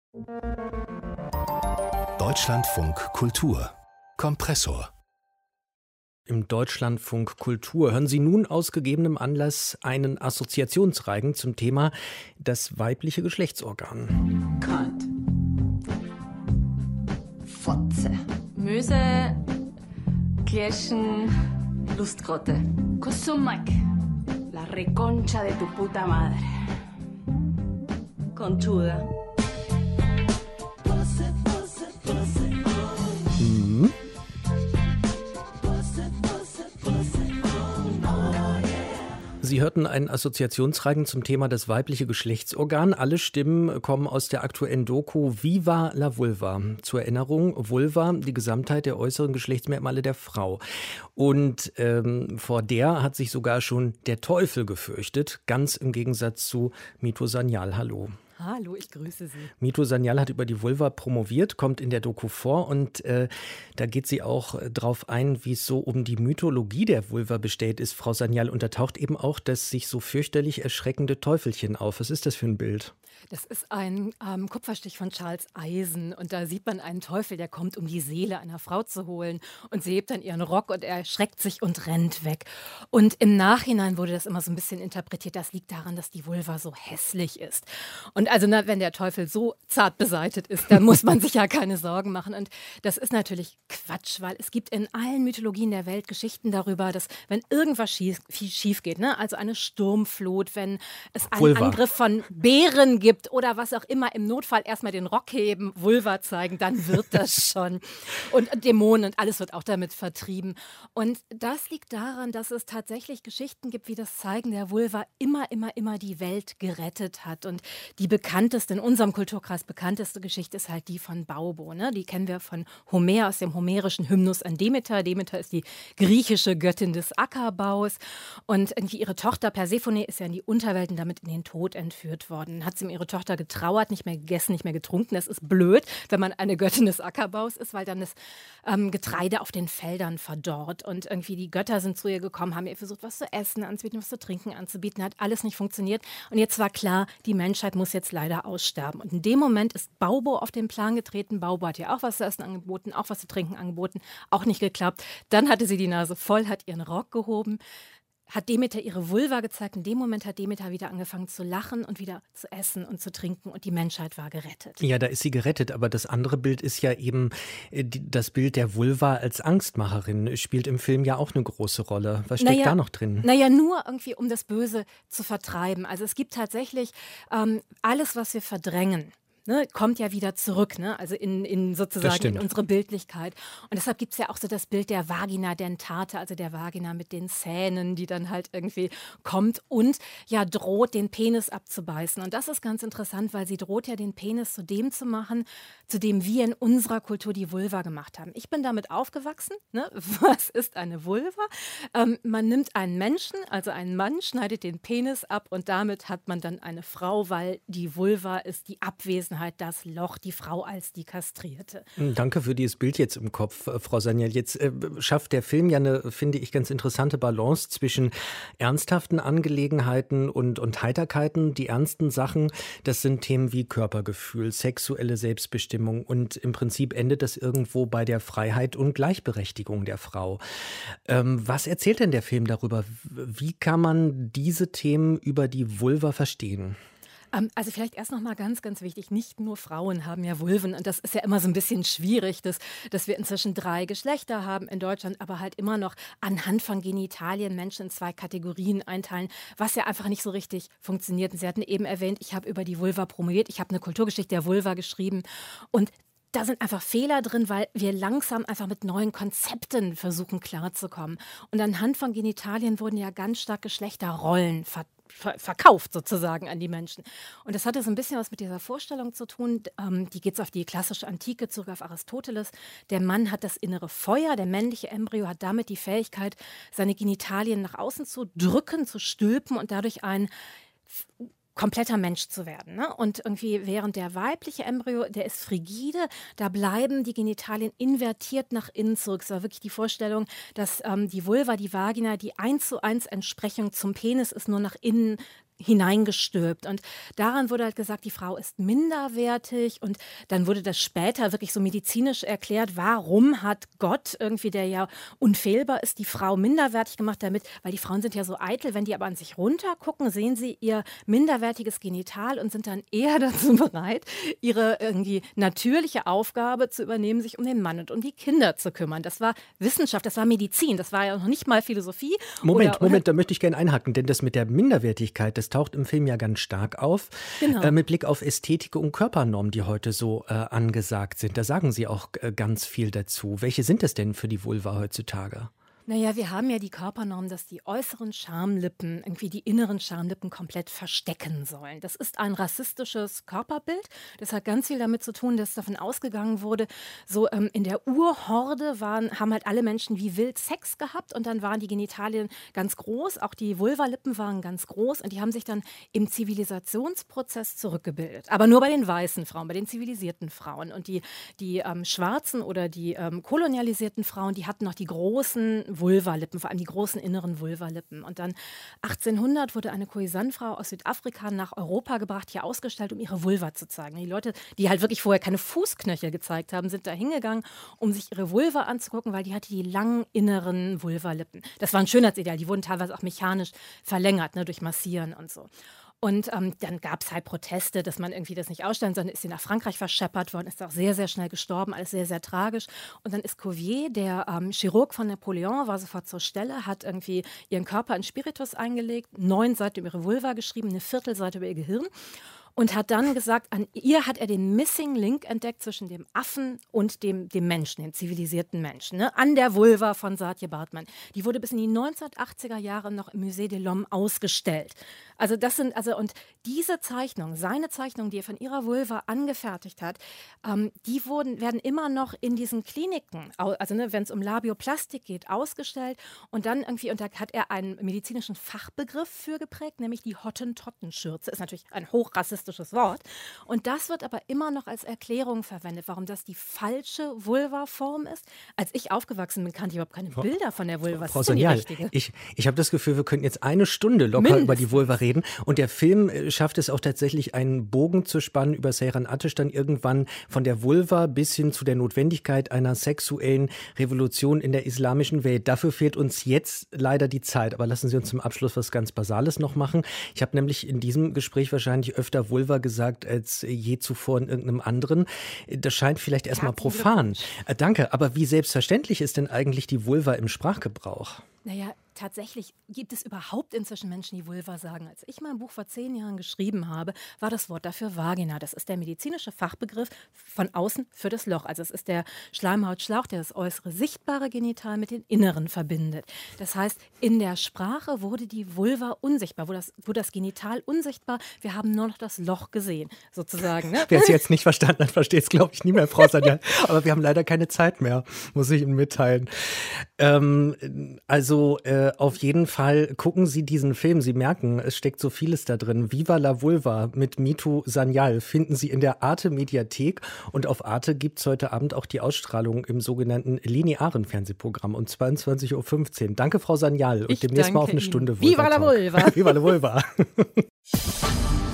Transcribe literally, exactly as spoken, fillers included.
Deutschlandfunk Kultur Kompressor. Im Deutschlandfunk Kultur hören Sie nun aus gegebenem Anlass einen Assoziationsreigen zum Thema das weibliche Geschlechtsorgan. Kant. Fotze. Möse. Kirschen. Lustgrotte. Kusumak. La reconcha de tu puta madre. Conchuda. Mhm. Sie hörten einen Assoziationsreigen zum Thema das weibliche Geschlechtsorgan. Alle Stimmen kommen aus der aktuellen Doku Viva la Vulva. Zur Erinnerung, Vulva, die Gesamtheit der äußeren Geschlechtsmerkmale der Frau. Und ähm, vor der hat sich sogar schon der Teufel gefürchtet, ganz im Gegensatz zu Mito Sanyal. Hallo. Hallo, ich grüße Sie. Mito Sanyal hat über die Vulva promoviert, kommt in der Doku vor und äh, da geht sie auch äh, drauf ein, wie es so um die Mythologie der Vulva bestellt ist. Frau Sanyal, und da taucht eben auch das sich so fürchterlich erschreckende Teufelchen auf. Was ist das für ein Bild? Das ist ein ähm, Kupferstich von Charles Eisen und da sieht man einen Teufel, der kommt, um die Seele einer Frau zu holen und sie hebt dann ihren Rock und er erschreckt sich und rennt weg. Und im Nachhinein wurde das immer so ein bisschen interpretiert, das liegt daran, dass die Vulva so hässlich ist. Und also na, wenn der Teufel so zart beseitet ist, dann muss man sich ja keine Sorgen machen. Und das ist natürlich Quatsch, weil es gibt in allen Mythologien der Welt Geschichten darüber, dass wenn irgendwas schief, schief geht, ne? Also eine Sturmflut, wenn es einen Vulva. Angriff von Bären gibt, oder was auch immer, im Notfall erstmal den Rock heben, Vulva zeigen, dann wird das schon. Und Dämonen und alles wird auch damit vertrieben. Und das liegt daran, dass es tatsächlich Geschichten gibt, wie das Zeigen der Vulva immer, immer, immer die Welt gerettet hat. Und die bekannteste, in unserem Kulturkreis bekannteste Geschichte ist halt die von Baubo. Ne? Die kennen wir von Homer, aus dem homerischen Hymnus an Demeter. Demeter ist die griechische Göttin des Ackerbaus. Und irgendwie ihre Tochter Persephone ist ja in die Unterwelt und damit in den Tod entführt worden. Hat sie ihre Tochter getrauert, nicht mehr gegessen, nicht mehr getrunken. Das ist blöd, wenn man eine Göttin des Ackerbaus ist, weil dann das ähm, Getreide auf den Feldern verdorrt. Und irgendwie die Götter sind zu ihr gekommen, haben ihr versucht, was zu essen anzubieten, was zu trinken anzubieten. Hat alles nicht funktioniert. Und jetzt war klar, die Menschheit muss jetzt leider aussterben. Und in dem Moment ist Baubo auf den Plan getreten. Baubo hat ihr auch was zu essen angeboten, auch was zu trinken angeboten. Auch nicht geklappt. Dann hatte sie die Nase voll, hat ihren Rock gehoben, hat Demeter ihre Vulva gezeigt. In dem Moment hat Demeter wieder angefangen zu lachen und wieder zu essen und zu trinken und die Menschheit war gerettet. Ja, da ist sie gerettet, aber das andere Bild ist ja eben äh, die, das Bild der Vulva als Angstmacherin, spielt im Film ja auch eine große Rolle. Was steckt naja, da noch drin? Naja, nur irgendwie, um das Böse zu vertreiben. Also es gibt tatsächlich ähm, alles, was wir verdrängen. Ne, kommt ja wieder zurück, ne? Also in, in sozusagen in unsere Bildlichkeit. Und deshalb gibt es ja auch so das Bild der Vagina dentata, also der Vagina mit den Zähnen, die dann halt irgendwie kommt und ja droht, den Penis abzubeißen. Und das ist ganz interessant, weil sie droht ja, den Penis zu dem zu machen, zu dem wir in unserer Kultur die Vulva gemacht haben. Ich bin damit aufgewachsen. Ne? Was ist eine Vulva? Ähm, man nimmt einen Menschen, also einen Mann, schneidet den Penis ab und damit hat man dann eine Frau, weil die Vulva ist die Abwesenheit, das Loch, die Frau als die Kastrierte. Danke für dieses Bild jetzt im Kopf, Frau Sanyal. Jetzt äh, schafft der Film ja eine, finde ich, ganz interessante Balance zwischen ernsthaften Angelegenheiten und, und Heiterkeiten. Die ernsten Sachen, das sind Themen wie Körpergefühl, sexuelle Selbstbestimmung und im Prinzip endet das irgendwo bei der Freiheit und Gleichberechtigung der Frau. Ähm, was erzählt denn der Film darüber? Wie kann man diese Themen über die Vulva verstehen? Also vielleicht erst noch mal ganz, ganz wichtig, nicht nur Frauen haben ja Vulven und das ist ja immer so ein bisschen schwierig, dass, dass wir inzwischen drei Geschlechter haben in Deutschland, aber halt immer noch anhand von Genitalien Menschen in zwei Kategorien einteilen, was ja einfach nicht so richtig funktioniert. Und Sie hatten eben erwähnt, ich habe über die Vulva promoviert, ich habe eine Kulturgeschichte der Vulva geschrieben und da sind einfach Fehler drin, weil wir langsam einfach mit neuen Konzepten versuchen klarzukommen. Und anhand von Genitalien wurden ja ganz stark Geschlechterrollen ver ver verkauft sozusagen an die Menschen. Und das hatte so ein bisschen was mit dieser Vorstellung zu tun, ähm, die geht auf die klassische Antike zurück, auf Aristoteles. Der Mann hat das innere Feuer, der männliche Embryo hat damit die Fähigkeit, seine Genitalien nach außen zu drücken, zu stülpen und dadurch ein kompletter Mensch zu werden. Ne? Und irgendwie während der weibliche Embryo, der ist frigide, da bleiben die Genitalien invertiert nach innen zurück. Es war wirklich die Vorstellung, dass ähm, die Vulva, die Vagina, die eins zu eins Entsprechung zum Penis ist, nur nach innen hineingestülpt. Und daran wurde halt gesagt, die Frau ist minderwertig. Und dann wurde das später wirklich so medizinisch erklärt, warum hat Gott irgendwie, der ja unfehlbar ist, die Frau minderwertig gemacht damit, weil die Frauen sind ja so eitel, wenn die aber an sich runtergucken, sehen sie ihr minderwertiges Genital und sind dann eher dazu bereit, ihre irgendwie natürliche Aufgabe zu übernehmen, sich um den Mann und um die Kinder zu kümmern. Das war Wissenschaft, das war Medizin, das war ja noch nicht mal Philosophie. Moment, oder, Moment, da möchte ich gerne einhaken, denn das mit der Minderwertigkeit, das taucht im Film ja ganz stark auf, genau. äh, mit Blick auf Ästhetik und Körpernormen, die heute so äh, angesagt sind. Da sagen Sie auch äh, ganz viel dazu. Welche sind es denn für die Vulva heutzutage? Naja, wir haben ja die Körpernorm, dass die äußeren Schamlippen irgendwie die inneren Schamlippen komplett verstecken sollen. Das ist ein rassistisches Körperbild. Das hat ganz viel damit zu tun, dass davon ausgegangen wurde, so ähm, in der Urhorde waren, haben halt alle Menschen wie wild Sex gehabt und dann waren die Genitalien ganz groß, auch die Vulvalippen waren ganz groß und die haben sich dann im Zivilisationsprozess zurückgebildet. Aber nur bei den weißen Frauen, bei den zivilisierten Frauen. Und die, die ähm, schwarzen oder die ähm, kolonialisierten Frauen, die hatten noch die großen Vulvalippen, vor allem die großen inneren Vulvalippen. Und dann achtzehnhundert wurde eine Khoisan-Frau aus Südafrika nach Europa gebracht, hier ausgestellt, um ihre Vulva zu zeigen. Die Leute, die halt wirklich vorher keine Fußknöchel gezeigt haben, sind da hingegangen, um sich ihre Vulva anzugucken, weil die hatte die langen inneren Vulvalippen. Das war ein Schönheitsideal. Die wurden teilweise auch mechanisch verlängert, ne, durch Massieren und so. Und ähm, dann gab es halt Proteste, dass man irgendwie das nicht ausstellen, sondern ist sie nach Frankreich verscheppert worden, ist auch sehr, sehr schnell gestorben, alles sehr, sehr tragisch. Und dann ist Cuvier, der ähm, Chirurg von Napoleon, war sofort zur Stelle, hat irgendwie ihren Körper in Spiritus eingelegt, neun Seiten über ihre Vulva geschrieben, eine Viertelseite über ihr Gehirn. Und hat dann gesagt, an ihr hat er den Missing Link entdeckt zwischen dem Affen und dem, dem Menschen, dem zivilisierten Menschen, ne? An der Vulva von Saatje Bartman. Die wurde bis in die neunzehnhundertachtziger Jahre noch im Musée de l'Homme ausgestellt. Also das sind, also und diese Zeichnung, seine Zeichnung, die er von ihrer Vulva angefertigt hat, ähm, die wurden, werden immer noch in diesen Kliniken, also ne, wenn es um Labioplastik geht, ausgestellt. Und dann irgendwie, und da hat er einen medizinischen Fachbegriff für geprägt, nämlich die Hottentottenschürze. Ist natürlich ein hochrassistisches Wort. Und das wird aber immer noch als Erklärung verwendet, warum das die falsche Vulva-Form ist. Als ich aufgewachsen bin, kannte ich überhaupt keine Bilder von der Vulva. Was Frau ist denn die Sanyal, richtige? ich, ich habe das Gefühl, wir könnten jetzt eine Stunde locker Mindestens. über die Vulva reden. Und der Film äh, schafft es auch tatsächlich, einen Bogen zu spannen über Seyran Ateş, dann irgendwann von der Vulva bis hin zu der Notwendigkeit einer sexuellen Revolution in der islamischen Welt. Dafür fehlt uns jetzt leider die Zeit. Aber lassen Sie uns zum Abschluss was ganz Basales noch machen. Ich habe nämlich in diesem Gespräch wahrscheinlich öfter Vulva gesagt als je zuvor in irgendeinem anderen. Das scheint vielleicht erstmal profan. Äh, danke, aber wie selbstverständlich ist denn eigentlich die Vulva im Sprachgebrauch? Naja, tatsächlich gibt es überhaupt inzwischen Menschen, die Vulva sagen. Als ich mein Buch vor zehn Jahren geschrieben habe, war das Wort dafür Vagina. Das ist der medizinische Fachbegriff von außen für das Loch. Also es ist der Schleimhautschlauch, der das äußere sichtbare Genital mit den inneren verbindet. Das heißt, in der Sprache wurde die Vulva unsichtbar, wurde das, wurde das Genital unsichtbar. Wir haben nur noch das Loch gesehen, sozusagen. Ne? Wer es jetzt nicht verstanden hat, versteht es, glaube ich, nie mehr, Frau Sanyal. Aber wir haben leider keine Zeit mehr, muss ich Ihnen mitteilen. Ähm, also äh, auf jeden Fall gucken Sie diesen Film. Sie merken, es steckt so vieles da drin. Viva la Vulva mit Mitu Sanyal finden Sie in der Arte Mediathek. Und auf Arte gibt es heute Abend auch die Ausstrahlung im sogenannten linearen Fernsehprogramm um zweiundzwanzig Uhr fünfzehn. Danke, Frau Sanyal. Und ich demnächst mal auf eine Ihnen. Stunde Vulva. Viva la Vulva. Viva la Vulva.